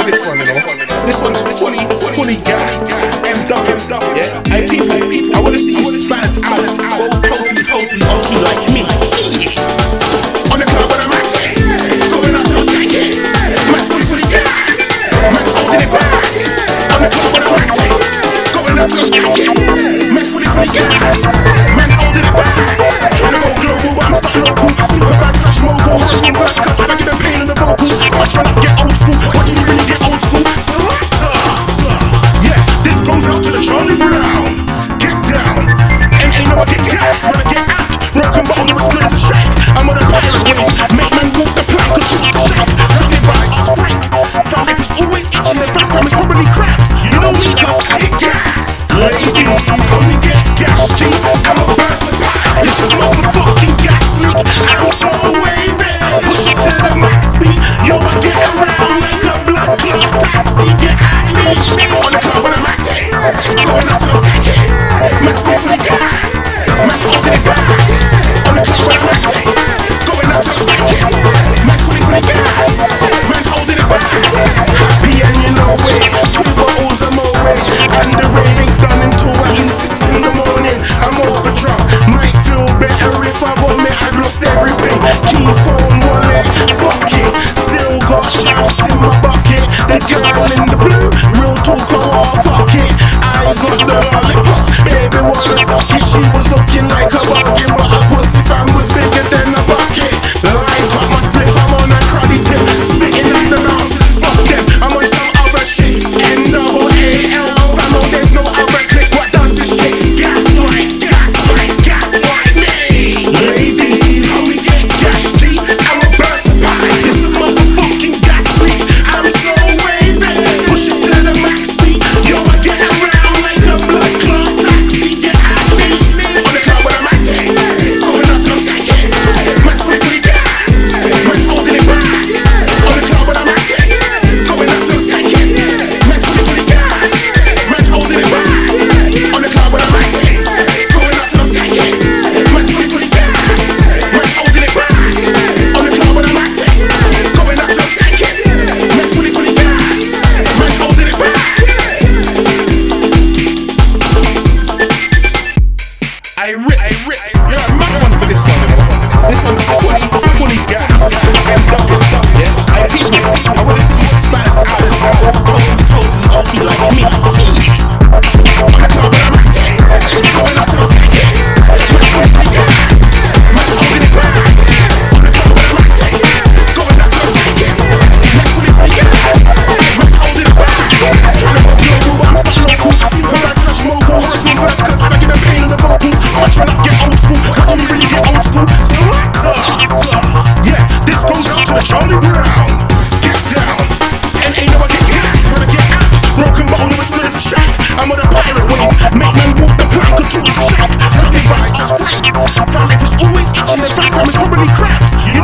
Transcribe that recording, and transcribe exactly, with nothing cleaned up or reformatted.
this one, you know. This one's fully, fully gas. M double, yeah. Hey people, I wanna see you spaz out, go totally, totally O T like me. On the club when I'm acting, going out to the skanking. Man's fully, fully gas. Man's holding it back. On the club when I'm acting, going out to the skanking. Man's fully, fully gas. Man's holding it back. Trying to go global, I'm stuck local. Superbad slash mogul, hurricane verse cuts. I get the pain in the vocals. Watch when I get old school. Watch me really get old school. Yeah, this goes out to the Charlie Brown. Get down, and ain't no one get gas when I get out. Broken bottle, the wrist is a shake. I'm on a pirate wave. Make men walk the plank, cause it's a shake. Johnny Vice is frank. Fam, if it's always itching, then fat fam is probably cracked. You know me, cause I get gas. Ladies, come and get gas, G. I'm a person, it's a motherfucking gas leak. I'm so wavy, push it to the max speed. Yo, I get around like a blood clot taxi. Get at me, on the club when I'm acting. Going out to the skanking. Man's full for the gas. Man's holding it back. On the club when I'm acting. Going out to the skanking. Man's fully for the gas. Man's holding it back. Happy and you know it. Two bottles I'm away. And the rain ain't done until at least six in the morning. I'm overdrunk. Might feel better if I vomit. I've lost everything. Key phone, wallet, fuck it. Still got shouts in my bucket. The girl in the blue, real talk, oh fuck it. I got the lollipop, baby wanna suck it. She was looking like a bargain, but her pussy fan was bigger than a bucket. Light up my split, I'm on a cruddy tip. Spitting like the mountains, fuck them. I'm on some other shit. N double A L, fam, no there's no other click. What does this shit? Gaslight, gaslight, gaslight me. Ladies, how we get gas G? I'm a person pie, it's a motherfucking gas leak. I'm so wavy, push it to the max speed. Yo, I get around like a blood clot taxi. Get at me, on the club when I'm acting. Going out to the skanking. Man's fully fully gas. Man's holding it back. On the club when I'm acting. Going out to the skanking. Man's fully fully gas. Man's holding it back. On the club when I'm acting. Going out to the skanking. Man's fully fully gas. Man's holding it back. On the club when I'm acting. Going out to the skanking. Man's fully fully gas. Man's holding it back. I rip, I rip. You're a mad one for this one. This one's fully, fully gas. M double, yeah. I people, I wanna see you spaz out. Go totally, totally O T like me. On the club when I'm acting. Going out to the skanking. Man's fully fully gas. Man's holding it back. On the club when I'm acting. Going out to the skanking. Man's fully fully gas. Man's holding it back. Trying to go global, I'm stuck local. Superbad slash mogul, hurricane verse cuts. I get the pain in the vocals. Watch when I get old school. Watch me really get old school. Selector. Yeah, this goes out to the Charlie Brown. Get down, and ain't no one get gas when I get out. Broken bottle, as good as a shack. I'm on a pirate wave. Make men walk the plank, cause it's a shack. Johnny Vice is frank. Fam, if it's always itching, then fat fam is probably cracked. You